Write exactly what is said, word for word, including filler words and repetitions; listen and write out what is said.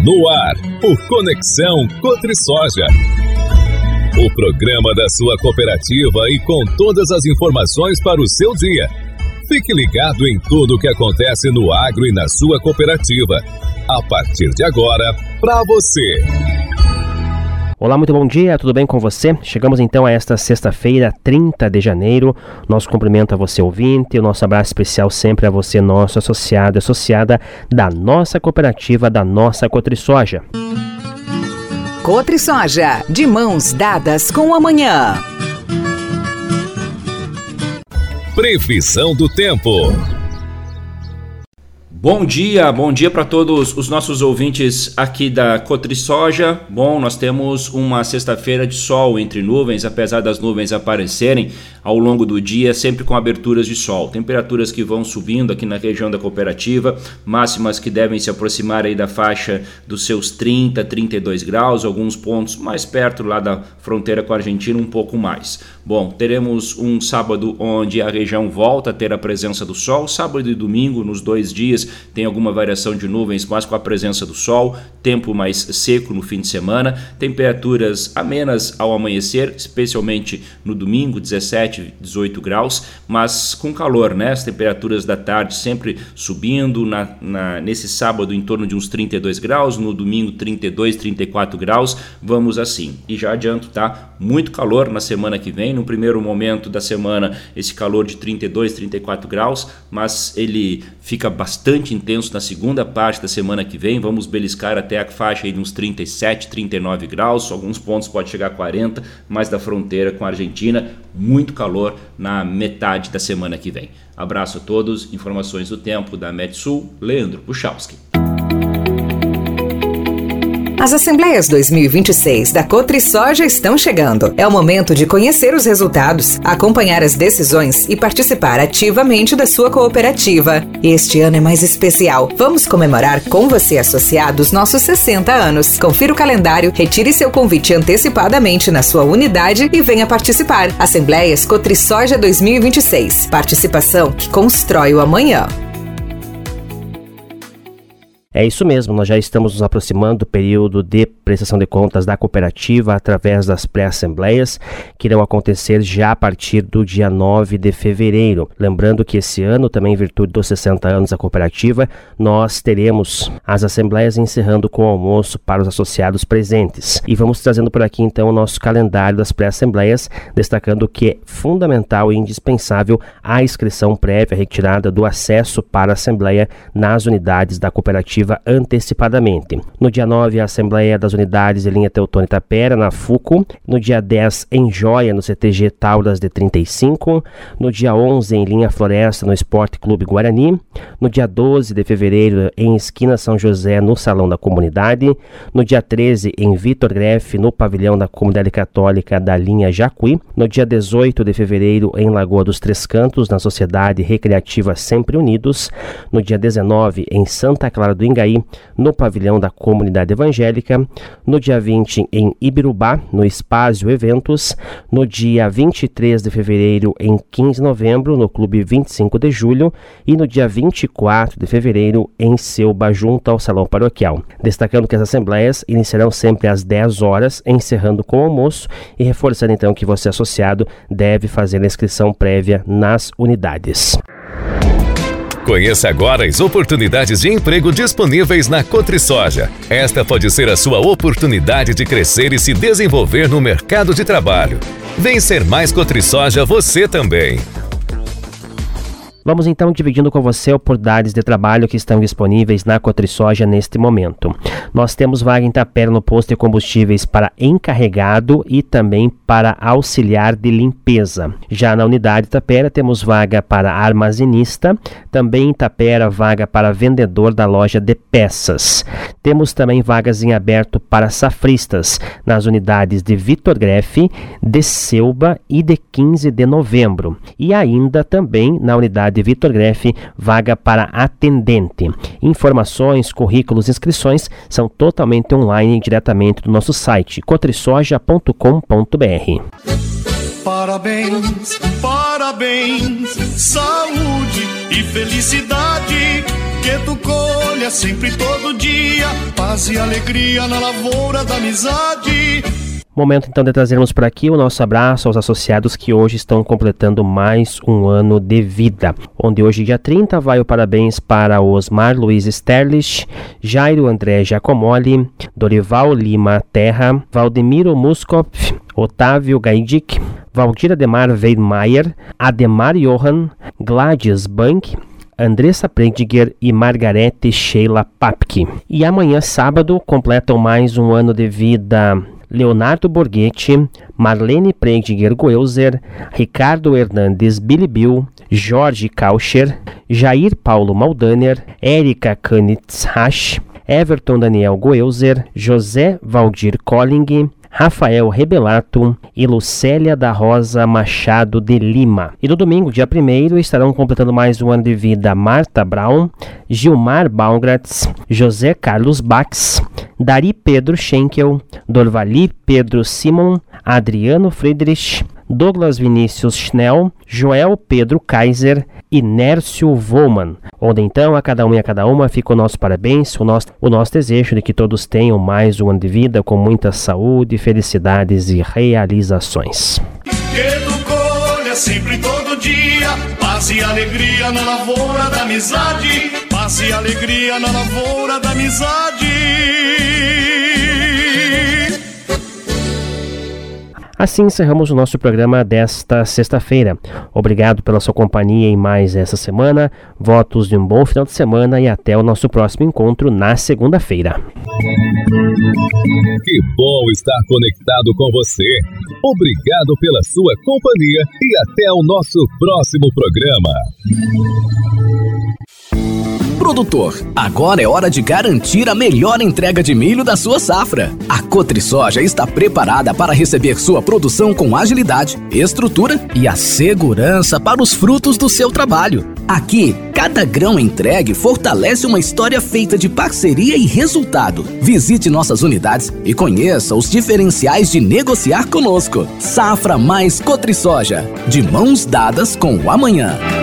No ar, por Conexão Cotrisoja. O programa da sua cooperativa e com todas as informações para o seu dia. Fique ligado em tudo o que acontece no agro e na sua cooperativa. A partir de agora, para você. Olá, muito bom dia, tudo bem com você? Chegamos então a esta sexta-feira, trinta de janeiro. Nosso cumprimento a você ouvinte, o nosso abraço especial sempre a você, nosso associado e associada da nossa cooperativa, da nossa Cotrisoja. Cotrisoja, de mãos dadas com o amanhã. Previsão do tempo. Bom dia, bom dia para todos os nossos ouvintes aqui da Cotrisoja. Bom, nós temos uma sexta-feira de sol entre nuvens, apesar das nuvens aparecerem ao longo do dia, sempre com aberturas de sol. Temperaturas que vão subindo aqui na região da cooperativa, máximas que devem se aproximar aí da faixa dos seus trinta, trinta e dois graus, alguns pontos mais perto lá da fronteira com a Argentina, um pouco mais. Bom, teremos um sábado onde a região volta a ter a presença do sol, sábado e domingo, nos dois dias, tem alguma variação de nuvens, mas com a presença do sol, tempo mais seco no fim de semana, temperaturas amenas ao amanhecer, especialmente no domingo, dezessete, dezoito graus, mas com calor, né? As temperaturas da tarde sempre subindo, na, na, nesse sábado em torno de uns trinta e dois graus, no domingo trinta e dois, trinta e quatro graus, vamos assim. E já adianto, tá? Muito calor na semana que vem, no primeiro momento da semana esse calor de trinta e dois, trinta e quatro graus, mas ele fica bastante intenso na segunda parte da semana que vem, vamos beliscar até a faixa aí de uns trinta e sete, trinta e nove graus, alguns pontos pode chegar a quarenta, mais da fronteira com a Argentina, muito calor na metade da semana que vem. Abraço a todos, informações do tempo da Metsul, Leandro Puchalski. As Assembleias dois mil e vinte e seis da Cotrisoja estão chegando. É o momento de conhecer os resultados, acompanhar as decisões e participar ativamente da sua cooperativa. Este ano é mais especial. Vamos comemorar com você, associado, os nossos sessenta anos. Confira o calendário, retire seu convite antecipadamente na sua unidade e venha participar. Assembleias Cotrisoja dois mil e vinte e seis. Participação que constrói o amanhã. É isso mesmo, nós já estamos nos aproximando do período de prestação de contas da cooperativa através das pré-assembleias que irão acontecer já a partir do dia nove de fevereiro. Lembrando que esse ano, também em virtude dos sessenta anos da cooperativa, nós teremos as assembleias encerrando com o almoço para os associados presentes. E vamos trazendo por aqui então o nosso calendário das pré-assembleias, destacando que é fundamental e indispensável a inscrição prévia retirada do acesso para a assembleia nas unidades da cooperativa antecipadamente. No dia nove, a Assembleia das Unidades em linha Teutônia Itapera, na FUCO. No dia dez, em Joia, no C T G Tauras de trinta e cinco. No dia onze, em linha Floresta, no Esporte Clube Guarani. No dia doze de fevereiro, em Esquina São José, no Salão da Comunidade. No dia treze, em Vitor Greff, no Pavilhão da Comunidade Católica da linha Jacuí. No dia dezoito de fevereiro, em Lagoa dos Três Cantos, na Sociedade Recreativa Sempre Unidos. No dia dezenove, em Santa Clara do Ingaí, no Pavilhão da Comunidade Evangélica. No dia vinte, em Ibirubá, no Espásio Eventos. No dia vinte e três de fevereiro, em quinze de novembro, no Clube vinte e cinco de julho. E no dia vinte e quatro de fevereiro, em Selba, junto ao Salão Paroquial. Destacando que as assembleias iniciarão sempre às dez horas, encerrando com o almoço, e reforçando então que você, associado, deve fazer a inscrição prévia nas unidades. Conheça agora as oportunidades de emprego disponíveis na Cotrisoja. Esta pode ser a sua oportunidade de crescer e se desenvolver no mercado de trabalho. Vem ser mais Cotrisoja você também. Vamos então dividindo com você oportunidades de trabalho que estão disponíveis na Cotrisoja neste momento. Nós temos vaga em Itapera no posto de combustíveis para encarregado e também para auxiliar de limpeza. Já na unidade Itapera temos vaga para armazenista, também em Itapera vaga para vendedor da loja de peças. Temos também vagas em aberto para safristas nas unidades de Vitor Greff, de Selba e de quinze de novembro. E ainda também na unidade de Vitor Greff, vaga para atendente. Informações, currículos e inscrições são totalmente online diretamente do nosso site cotrisoja ponto com ponto b r. Parabéns, parabéns, saúde e felicidade, que tu colha sempre todo dia. Parabéns. paz e alegria na lavoura da amizade. Momento então de trazermos por aqui o nosso abraço aos associados que hoje estão completando mais um ano de vida. Onde hoje, dia trinta, vai o parabéns para Osmar Luiz Sterlich, Jairo André Giacomoli, Dorival Lima Terra, Valdemiro Muskop, Otávio Gaidic, Valdir Ademar Weidmaier, Ademar Johan, Gladys Bank, Andressa Prediger e Margarete Sheila Papke. E amanhã, sábado, completam mais um ano de vida Leonardo Borghetti, Marlene Prediger Goelzer, Ricardo Hernandes Bilibil, Jorge Kaucher, Jair Paulo Maldaner, Érica Kanitz Hash, Everton Daniel Goelzer, José Valdir Colling, Rafael Rebelato e Lucélia da Rosa Machado de Lima. E no domingo, dia primeiro, estarão completando mais um ano de vida Marta Brown, Gilmar Baumgratz, José Carlos Bax, Dari Pedro Schenkel, Dorvali Pedro Simon, Adriano Friedrich, Douglas Vinícius Schnell, Joel Pedro Kaiser e Nércio Volman. Onde então a cada um e a cada uma fica o nosso parabéns, o nosso, o nosso desejo de que todos tenham mais um ano de vida com muita saúde, felicidades e realizações. Que tu colha sempre todo dia, paz e alegria na lavoura da amizade, paz e alegria na lavoura da amizade. Assim encerramos o nosso programa desta sexta-feira. Obrigado pela sua companhia em mais essa semana. Votos de um bom final de semana e até o nosso próximo encontro na segunda-feira. Que bom estar conectado com você. Obrigado pela sua companhia e até o nosso próximo programa. Produtor, agora é hora de garantir a melhor entrega de milho da sua safra. A Cotrisoja está preparada para receber sua produção com agilidade, estrutura e a segurança para os frutos do seu trabalho. Aqui, cada grão entregue fortalece uma história feita de parceria e resultado. Visite nossas unidades e conheça os diferenciais de negociar conosco. Safra mais Cotrisoja, de mãos dadas com o amanhã.